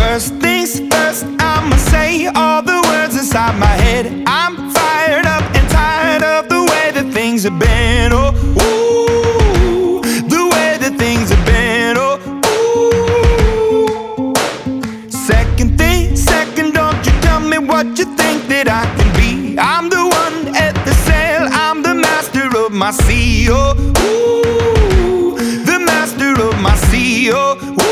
First things first, I'ma say all the words inside my head. I'm fired up and tired of the way that things have been. Oh, ooh, the way that things have been. Oh, ooh. Second thing, second, don't you tell me what you think that I can be. I'm the one at the sail, I'm the master of my sea. Oh, ooh, the master of my sea. Oh, ooh.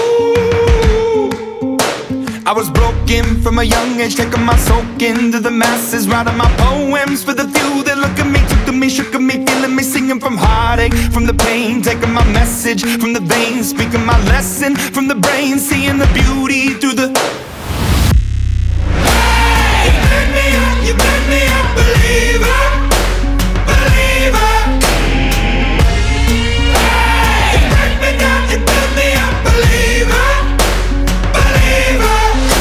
I was broken from a young age, taking my soak into the masses, writing my poems for the few that look at me, took to me, shook at me, feeling me, singing from heartache, from the pain, taking my message from the veins, speaking my lesson from the brain, seeing the beauty through the. Hey, you burn me up, you burn me up, believer, believer. Hey, you burn me down, you burn me up, believer, believer.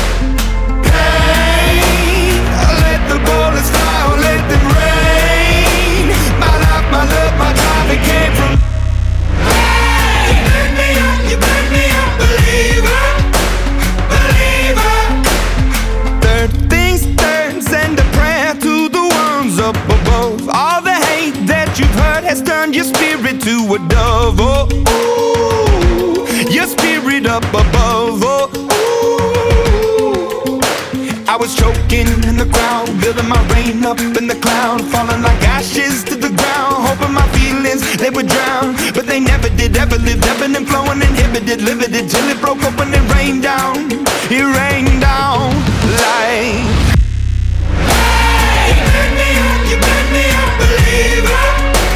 Turn your spirit to a dove, oh, ooh, your spirit up above, oh, ooh. I was choking in the crowd, building my rain up in the cloud, falling like ashes to the ground, hoping my feelings, they would drown, but they never did, ever lived, ebbing and flowing, inhibited, limited, till it broke open and rained down, it rained down like. Hey, you burn me up, you burn me up, believer.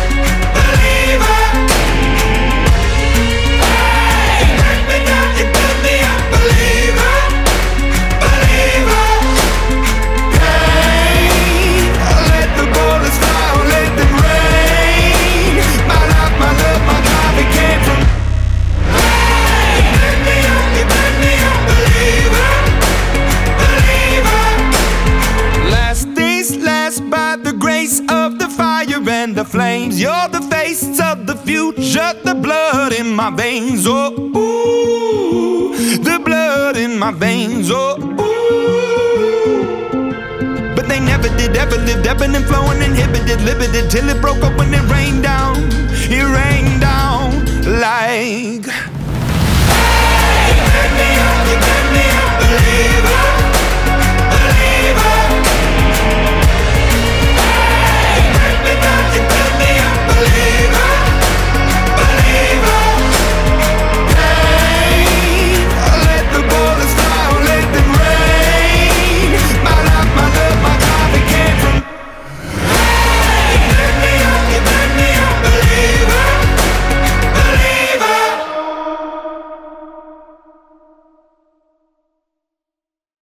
The flames, you're the face of the future, the blood in my veins, oh, ooh, the blood in my veins, oh, ooh. But they never did, ever lived, ebbing and flowing, inhibited, limited, till it broke up when it rained down like. Hey, you burn me up, believer.